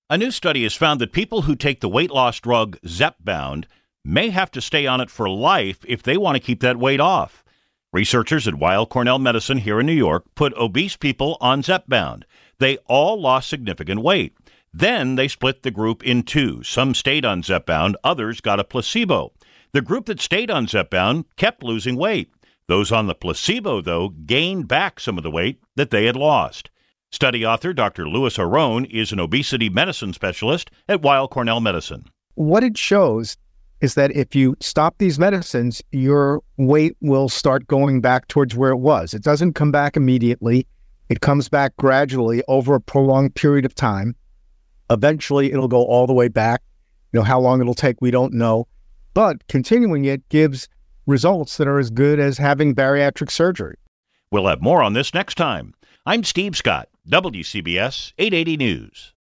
A new study has found that people who take the weight loss drug Zepbound may have to stay on it for life if they want to keep that weight off. Researchers at Weill Cornell Medicine here in New York put obese people on Zepbound. They all lost significant weight. Then they split the group in two. Some stayed on Zepbound, others got a placebo. The group that stayed on Zepbound kept losing weight. Those on the placebo, though, gained back some of the weight that they had lost. Study author Dr. Louis Aron is an obesity medicine specialist at Weill Cornell Medicine. What it shows is that if you stop these medicines, your weight will start going back towards where it was. It doesn't come back immediately. It comes back gradually over a prolonged period of time. Eventually, it'll go all the way back. How long it'll take, we don't know. But continuing it gives results that are as good as having bariatric surgery. We'll have more on this next time. I'm Steve Scott, WCBS 880 News.